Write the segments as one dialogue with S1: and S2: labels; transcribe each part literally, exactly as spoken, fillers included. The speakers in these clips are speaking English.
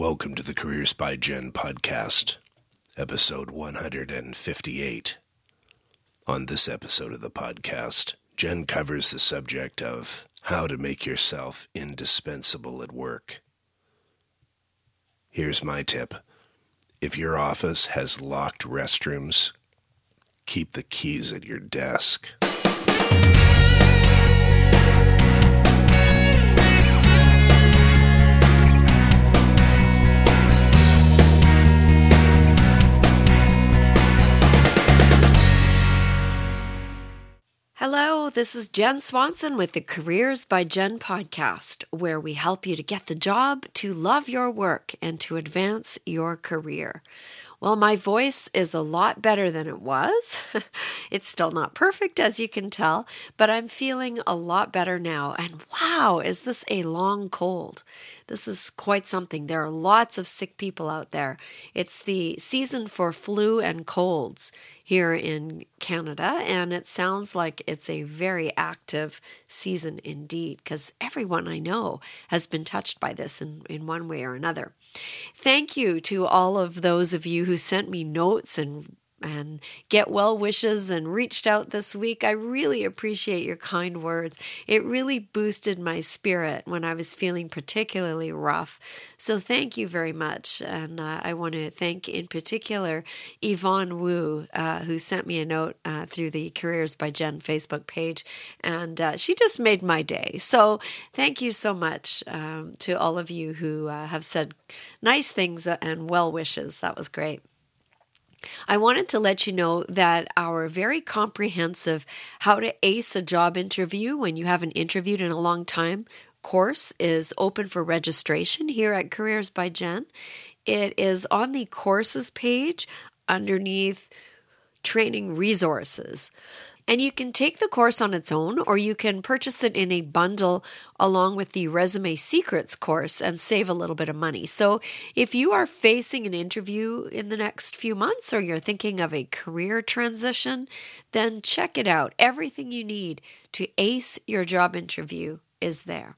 S1: Welcome to the Careers by Jen podcast, episode one hundred fifty-eight. On this episode of the podcast, Jen covers the subject of how to make yourself indispensable at work. Here's my tip. If your office has locked restrooms, keep the keys at your desk.
S2: Hello, this is Jen Swanson with the Careers by Jen podcast, where we help you to get the job, to love your work, and to advance your career. Well, my voice is a lot better than it was. It's still not perfect, as you can tell, but I'm feeling a lot better now. And wow, is this a long cold? This is quite something. There are lots of sick people out there. It's the season for flu and colds here in Canada, and it sounds like it's a very active season indeed, because everyone I know has been touched by this in, in one way or another. Thank you to all of those of you who sent me notes and and get well wishes and reached out this week. I really appreciate your kind words. It really boosted my spirit when I was feeling particularly rough. So thank you very much. And uh, I want to thank in particular Yvonne Wu, uh, who sent me a note uh, through the Careers by Jen Facebook page. And uh, she just made my day. So thank you so much um, to all of you who uh, have said nice things and well wishes. That was great. I wanted to let you know that our very comprehensive How to Ace a Job Interview When You Haven't Interviewed in a Long Time course is open for registration here at Careers by Jen. It is on the courses page underneath training resources. And you can take the course on its own, or you can purchase it in a bundle along with the Resume Secrets course and save a little bit of money. So if you are facing an interview in the next few months, or you're thinking of a career transition, then check it out. Everything you need to ace your job interview is there.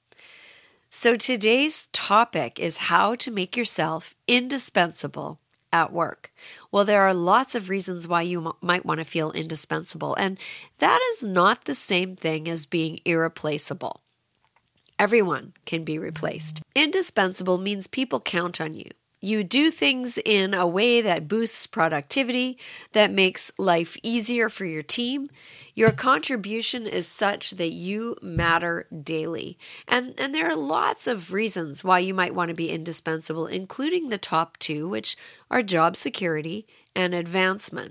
S2: So today's topic is how to make yourself indispensable at work. Well, there are lots of reasons why you m- might want to feel indispensable, and that is not the same thing as being irreplaceable. Everyone can be replaced. Indispensable means people count on you. You do things in a way that boosts productivity, that makes life easier for your team. Your contribution is such that you matter daily. And, and there are lots of reasons why you might want to be indispensable, including the top two, which are job security and advancement.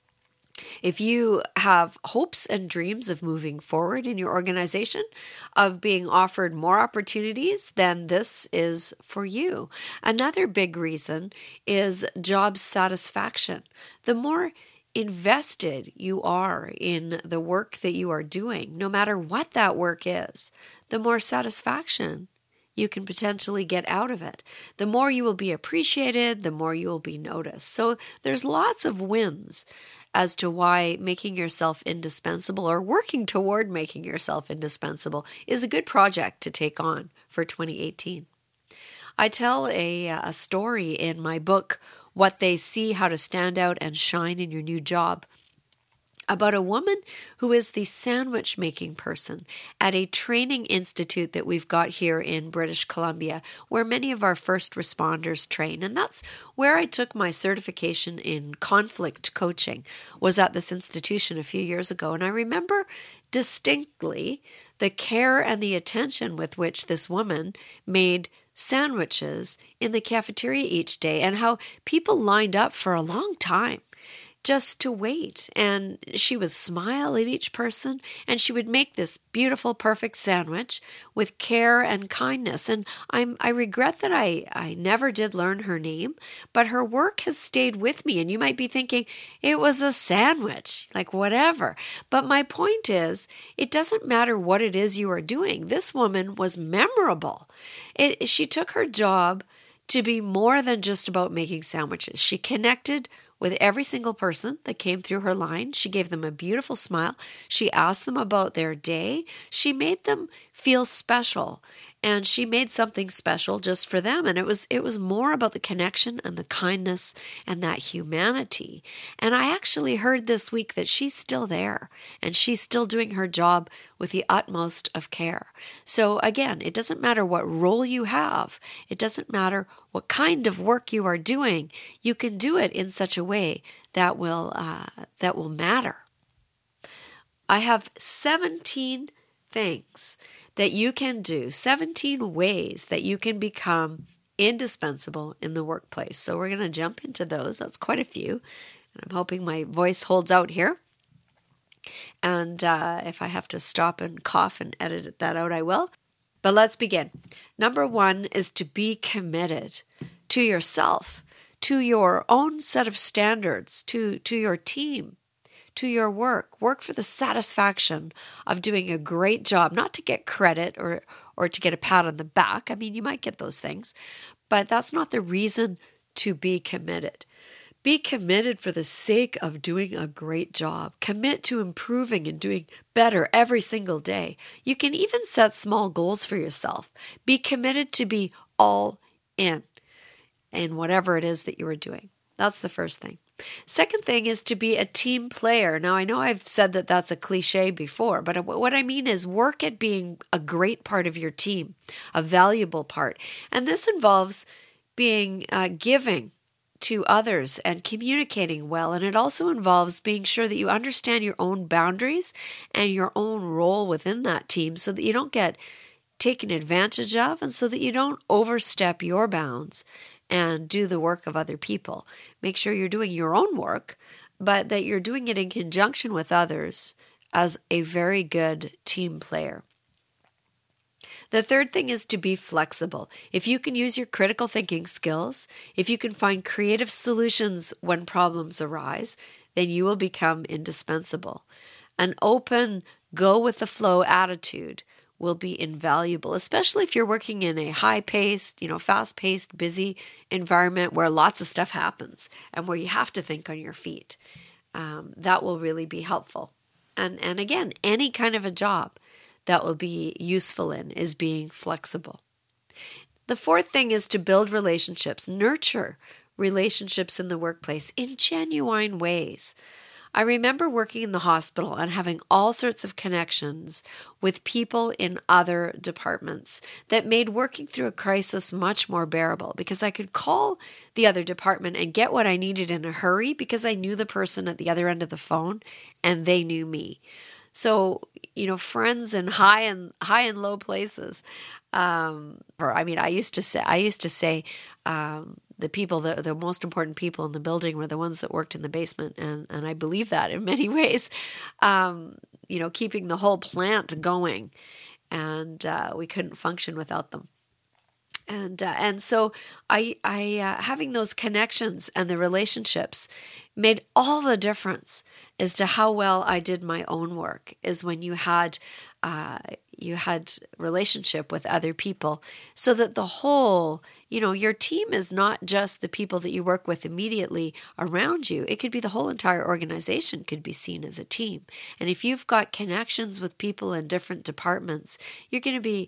S2: If you have hopes and dreams of moving forward in your organization, of being offered more opportunities, then this is for you. Another big reason is job satisfaction. The more invested you are in the work that you are doing, no matter what that work is, the more satisfaction you can potentially get out of it. The more you will be appreciated, the more you will be noticed. So there's lots of wins as to why making yourself indispensable, or working toward making yourself indispensable, is a good project to take on for twenty eighteen. I tell a, a story in my book, What They See, How to Stand Out and Shine in Your New Job, about a woman who is the sandwich making person at a training institute that we've got here in British Columbia, where many of our first responders train. And that's where I took my certification in conflict coaching, was at this institution a few years ago. And I remember distinctly the care and the attention with which this woman made sandwiches in the cafeteria each day, and how people lined up for a long time just to wait. And she would smile at each person, and she would make this beautiful, perfect sandwich with care and kindness. And I'm, I regret that I, I never did learn her name, but her work has stayed with me. And you might be thinking, it was a sandwich, like whatever. But my point is, it doesn't matter what it is you are doing. This woman was memorable. It, she took her job to be more than just about making sandwiches. She connected with every single person that came through her line. She gave them a beautiful smile. She asked them about their day. She made them feel special. And she made something special just for them. And it was it was more about the connection and the kindness and that humanity. And I actually heard this week that she's still there and she's still doing her job with the utmost of care. So again, it doesn't matter what role you have. It doesn't matter what kind of work you are doing. You can do it in such a way that will uh, that will matter. I have seventeen things that you can do, seventeen ways that you can become indispensable in the workplace. So we're going to jump into those. That's quite a few. And I'm hoping my voice holds out here. And uh, if I have to stop and cough and edit that out, I will. But let's begin. Number one is to be committed to yourself, to your own set of standards, to, to your team, to your work. Work for the satisfaction of doing a great job, not to get credit or, or to get a pat on the back. I mean, you might get those things, but that's not the reason to be committed. Be committed for the sake of doing a great job. Commit to improving and doing better every single day. You can even set small goals for yourself. Be committed to be all in, in whatever it is that you are doing. That's the first thing. Second thing is to be a team player. Now, I know I've said that that's a cliche before, but what I mean is work at being a great part of your team, a valuable part. And this involves being uh, giving to others and communicating well. And it also involves being sure that you understand your own boundaries and your own role within that team so that you don't get taken advantage of and so that you don't overstep your bounds and do the work of other people. Make sure you're doing your own work, but that you're doing it in conjunction with others as a very good team player. The third thing is to be flexible. If you can use your critical thinking skills, if you can find creative solutions when problems arise, then you will become indispensable. An open, go-with-the-flow attitude will be invaluable, especially if you're working in a high-paced, you know, fast-paced, busy environment where lots of stuff happens and where you have to think on your feet. Um, that will really be helpful. And and again, any kind of a job that will be useful in is being flexible. The fourth thing is to build relationships, nurture relationships in the workplace in genuine ways. I remember working in the hospital and having all sorts of connections with people in other departments that made working through a crisis much more bearable because I could call the other department and get what I needed in a hurry because I knew the person at the other end of the phone and they knew me. So, you know, friends in high and high and low places. Um, or I mean, I used to say, I used to say, um, the people, the, the most important people in the building were the ones that worked in the basement. And, and I believe that in many ways, um, you know, keeping the whole plant going. And uh, we couldn't function without them. And uh, and so I, I uh, having those connections and the relationships made all the difference as to how well I did my own work, is when you had uh, you had relationship with other people, so that the whole, you know, your team is not just the people that you work with immediately around you. It could be the whole entire organization could be seen as a team. And if you've got connections with people in different departments, you're going to be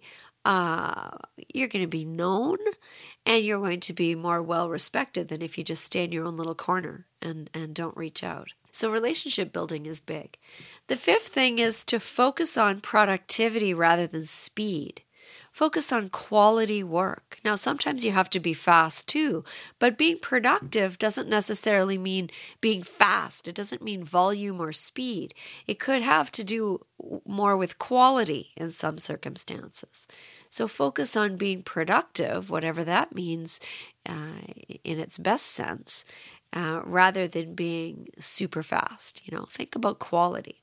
S2: uh, you're going to be known, and you're going to be more well respected than if you just stay in your own little corner and, and don't reach out. So relationship building is big. The fifth thing is to focus on productivity rather than speed. Focus on quality work. Now, sometimes you have to be fast too, but being productive doesn't necessarily mean being fast. It doesn't mean volume or speed. It could have to do more with quality in some circumstances. So focus on being productive, whatever that means uh, in its best sense, uh, rather than being super fast. You know, think about quality.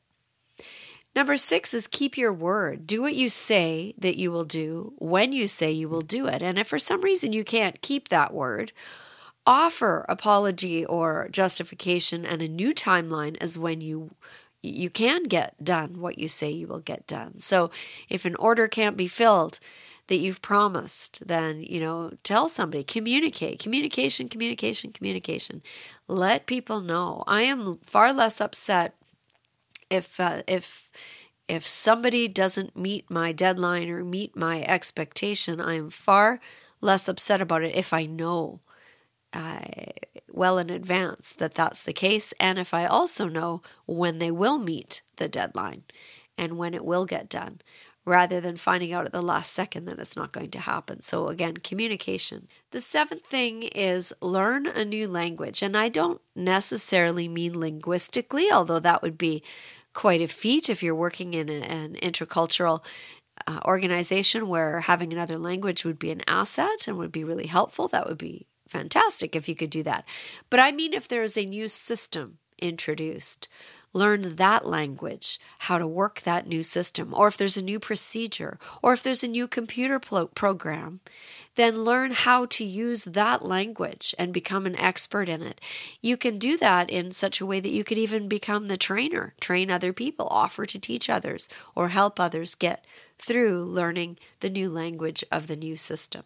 S2: Number six is keep your word. Do what you say that you will do when you say you will do it. And if for some reason you can't keep that word, offer apology or justification and a new timeline as when you you can get done what you say you will get done. So if an order can't be filled that you've promised, then, you know, tell somebody, communicate, communication, communication, communication. Let people know. I am far less upset if uh, if if somebody doesn't meet my deadline or meet my expectation, I am far less upset about it if I know uh, well in advance that that's the case, and if I also know when they will meet the deadline and when it will get done, rather than finding out at the last second that it's not going to happen. So again, communication. The seventh thing is learn a new language. And I don't necessarily mean linguistically, although that would be quite a feat if you're working in a, an intercultural uh, organization where having another language would be an asset and would be really helpful. That would be fantastic if you could do that. But I mean if there is a new system introduced, learn that language, how to work that new system, or if there's a new procedure, or if there's a new computer pro- program, then learn how to use that language and become an expert in it. You can do that in such a way that you could even become the trainer, train other people, offer to teach others, or help others get through learning the new language of the new system.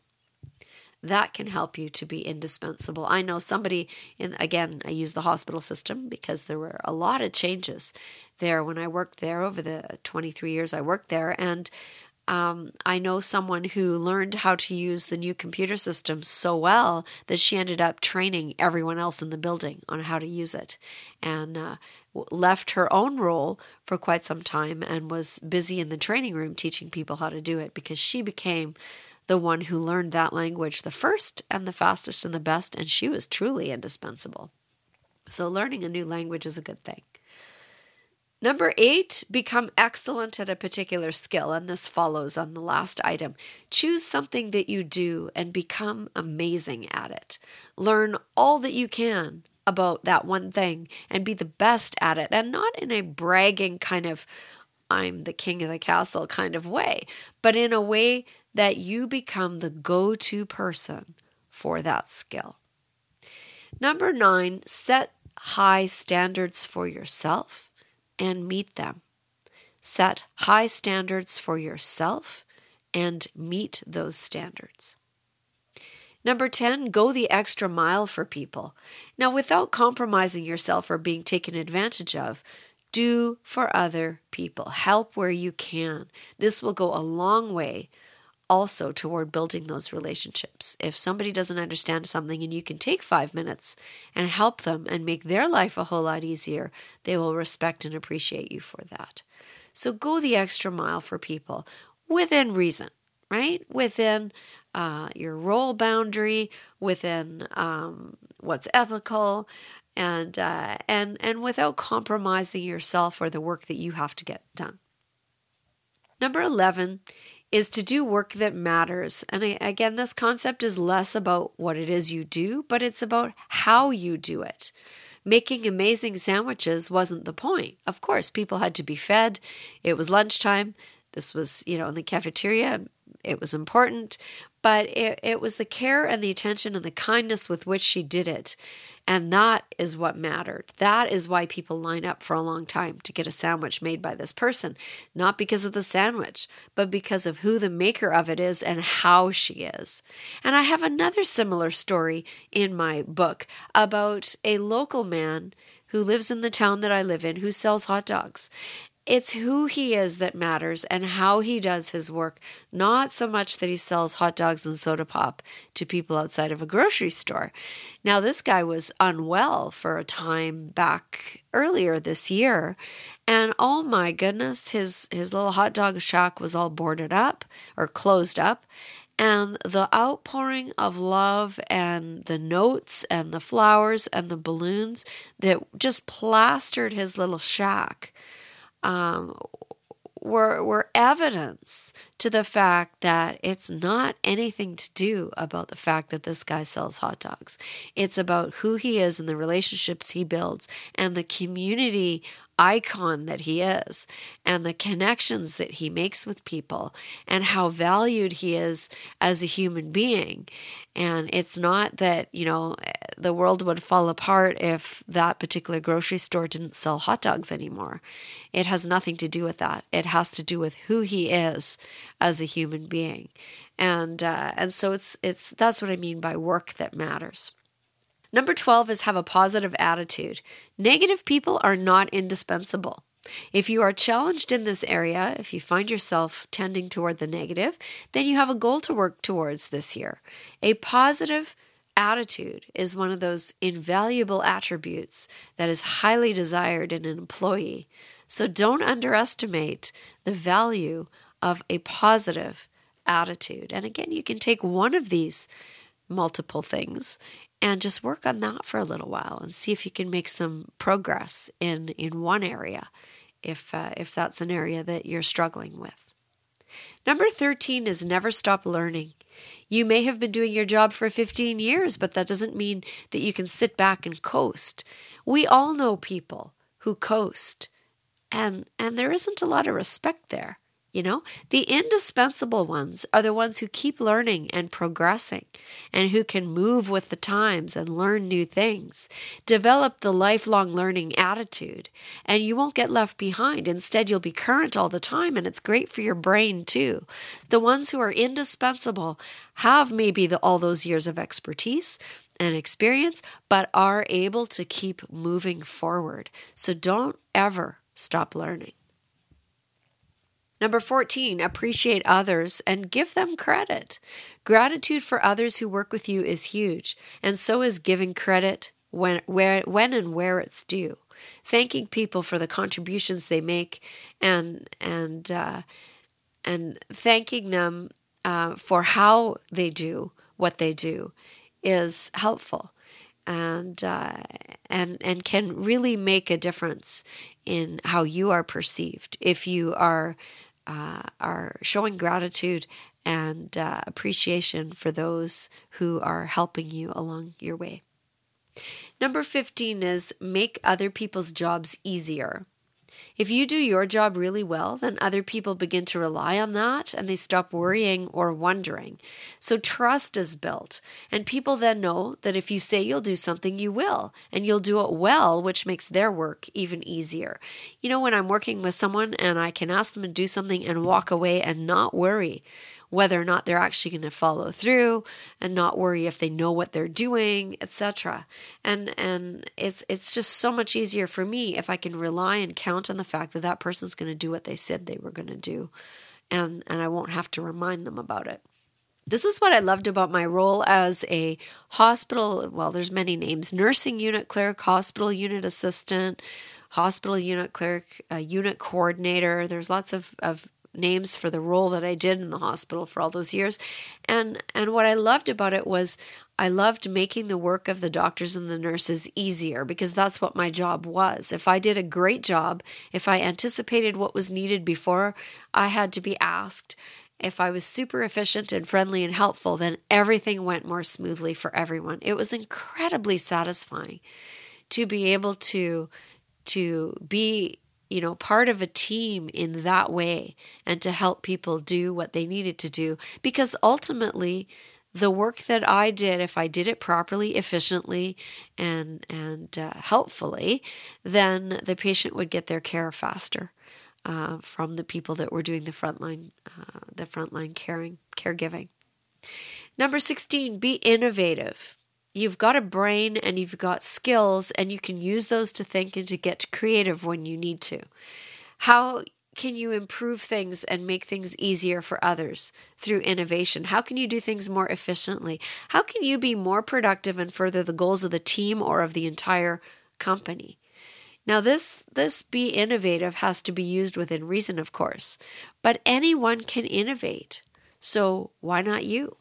S2: That can help you to be indispensable. I know somebody in, again, I use the hospital system because there were a lot of changes there when I worked there over the twenty-three years I worked there. And um, I know someone who learned how to use the new computer system so well that she ended up training everyone else in the building on how to use it, and uh, left her own role for quite some time and was busy in the training room teaching people how to do it because she became the one who learned that language the first and the fastest and the best, and she was truly indispensable. So learning a new language is a good thing. Number eight, become excellent at a particular skill, and this follows on the last item. Choose something that you do and become amazing at it. Learn all that you can about that one thing and be the best at it, and not in a bragging kind of, I'm the king of the castle kind of way, but in a way that you become the go-to person for that skill. Number nine, set high standards for yourself and meet them. Set high standards for yourself and meet those standards. Number ten, go the extra mile for people. Now, without compromising yourself or being taken advantage of, do for other people. Help where you can. This will go a long way also toward building those relationships. If somebody doesn't understand something and you can take five minutes and help them and make their life a whole lot easier, they will respect and appreciate you for that. So go the extra mile for people within reason, right? Within uh, your role boundary, within um, what's ethical, and uh, and and without compromising yourself or the work that you have to get done. Number eleven is to do work that matters. And again, this concept is less about what it is you do, but it's about how you do it. Making amazing sandwiches wasn't the point. Of course, people had to be fed. It was lunchtime. This was, you know, in the cafeteria. It was important. But it, it was the care and the attention and the kindness with which she did it. And that is what mattered. That is why people line up for a long time to get a sandwich made by this person. Not because of the sandwich, but because of who the maker of it is and how she is. And I have another similar story in my book about a local man who lives in the town that I live in who sells hot dogs. It's who he is that matters and how he does his work, not so much that he sells hot dogs and soda pop to people outside of a grocery store. Now, this guy was unwell for a time back earlier this year, and oh my goodness, his, his little hot dog shack was all boarded up or closed up, and the outpouring of love and the notes and the flowers and the balloons that just plastered his little shack Um, were were evidence to the fact that it's not anything to do about the fact that this guy sells hot dogs. It's about who he is and the relationships he builds and the community icon that he is and the connections that he makes with people and how valued he is as a human being. And it's not that, you know, the world would fall apart if that particular grocery store didn't sell hot dogs anymore. It has nothing to do with that. It has to do with who he is as a human being. And uh, and so it's it's that's what I mean by work that matters. Number twelve is have a positive attitude. Negative people are not indispensable. If you are challenged in this area, if you find yourself tending toward the negative, then you have a goal to work towards this year. A positive attitude is one of those invaluable attributes that is highly desired in an employee. So don't underestimate the value of a positive attitude. And again, you can take one of these multiple things and just work on that for a little while and see if you can make some progress in, in one area, if uh, if that's an area that you're struggling with. Number thirteen is never stop learning. You may have been doing your job for fifteen years, but that doesn't mean that you can sit back and coast. We all know people who coast, and and there isn't a lot of respect there. You know, the indispensable ones are the ones who keep learning and progressing and who can move with the times and learn new things. Develop the lifelong learning attitude and you won't get left behind. Instead, you'll be current all the time, and it's great for your brain too. The ones who are indispensable have maybe the, all those years of expertise and experience, but are able to keep moving forward. So don't ever stop learning. Number fourteen, appreciate others and give them credit. Gratitude for others who work with you is huge, and so is giving credit when, where, when and where it's due. Thanking people for the contributions they make and and uh, and thanking them uh, for how they do what they do is helpful, and uh, and and can really make a difference in how you are perceived if you are. Uh, are showing gratitude and uh, appreciation for those who are helping you along your way. Number fifteen is make other people's jobs easier. If you do your job really well, then other people begin to rely on that and they stop worrying or wondering. So trust is built, and people then know that if you say you'll do something, you will, and you'll do it well, which makes their work even easier. You know, when I'm working with someone and I can ask them to do something and walk away and not worry whether or not they're actually going to follow through, and not worry if they know what they're doing, et cetera. And and it's it's just so much easier for me if I can rely and count on the fact that that person's going to do what they said they were going to do, and and I won't have to remind them about it. This is what I loved about my role as a hospital, well, there's many names, nursing unit clerk, hospital unit assistant, hospital unit clerk, uh, unit coordinator. There's lots of, of names for the role that I did in the hospital for all those years. And and what I loved about it was I loved making the work of the doctors and the nurses easier, because that's what my job was. If I did a great job, if I anticipated what was needed before I had to be asked, if I was super efficient and friendly and helpful, then everything went more smoothly for everyone. It was incredibly satisfying to be able to to be you know, part of a team in that way and to help people do what they needed to do. Because ultimately, the work that I did, if I did it properly, efficiently, and and uh, helpfully, then the patient would get their care faster uh, from the people that were doing the frontline, uh, the frontline caring, caregiving. Number sixteen, be innovative. You've got a brain and you've got skills, and you can use those to think and to get creative when you need to. How can you improve things and make things easier for others through innovation? How can you do things more efficiently? How can you be more productive and further the goals of the team or of the entire company? Now, this, this be innovative has to be used within reason, of course, but anyone can innovate. So why not you?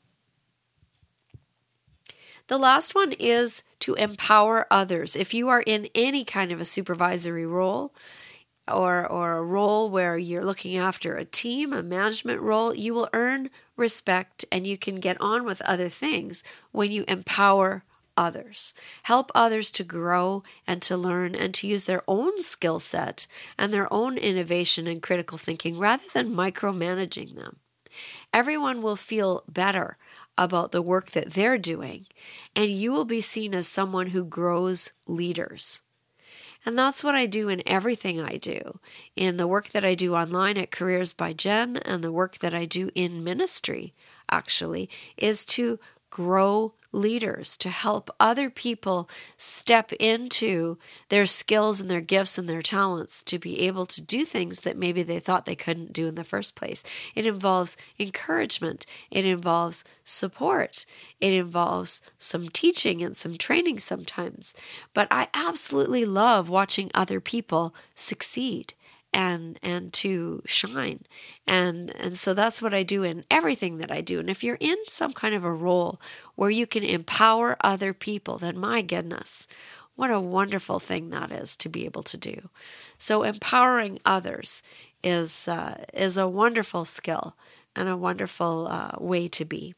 S2: The last one is to empower others. If you are in any kind of a supervisory role or, or a role where you're looking after a team, a management role, you will earn respect and you can get on with other things when you empower others. Help others to grow and to learn and to use their own skill set and their own innovation and critical thinking rather than micromanaging them. Everyone will feel better about the work that they're doing, and you will be seen as someone who grows leaders. And that's what I do in everything I do, in the work that I do online at Careers by Jen and the work that I do in ministry, actually, is to grow leaders, to help other people step into their skills and their gifts and their talents to be able to do things that maybe they thought they couldn't do in the first place. It involves encouragement. It involves support. It involves some teaching and some training sometimes. But I absolutely love watching other people succeed and and to shine. And and so that's what I do in everything that I do. And if you're in some kind of a role where you can empower other people, then my goodness, what a wonderful thing that is to be able to do. So empowering others is uh, is a wonderful skill and a wonderful uh, way to be.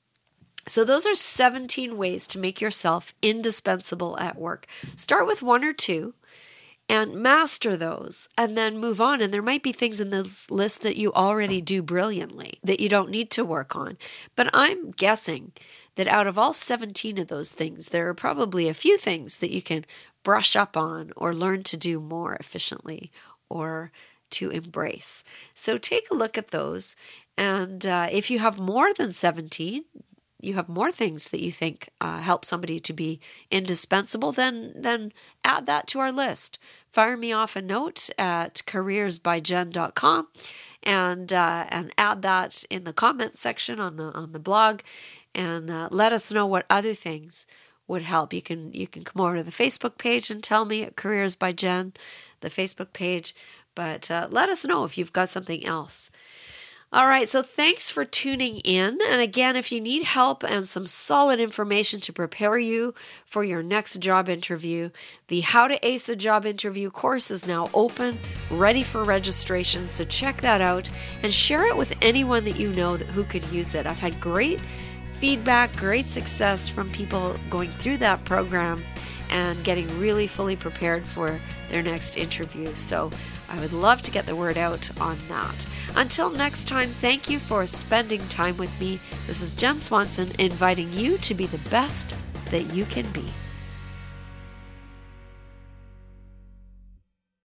S2: So those are seventeen ways to make yourself indispensable at work. Start with one or two and master those, and then move on. And there might be things in this list that you already do brilliantly that you don't need to work on. But I'm guessing that out of all seventeen of those things, there are probably a few things that you can brush up on or learn to do more efficiently or to embrace. So take a look at those. And uh, if you have more than seventeen, you have more things that you think uh, help somebody to be indispensable, then then add that to our list. Fire me off a note at careers by jen dot com and uh, and add that in the comment section on the on the blog, and uh, let us know what other things would help. You can you can come over to the Facebook page and tell me at Careers by Jen, the Facebook page, but uh, let us know if you've got something else. All right, so thanks for tuning in. And again, if you need help and some solid information to prepare you for your next job interview, the How to Ace a Job Interview course is now open, ready for registration. So check that out and share it with anyone that you know that, who could use it. I've had great feedback, great success from people going through that program and getting really fully prepared for their next interview. So I would love to get the word out on that. Until next time, thank you for spending time with me. This is Jen Swanson, inviting you to be the best that you can be.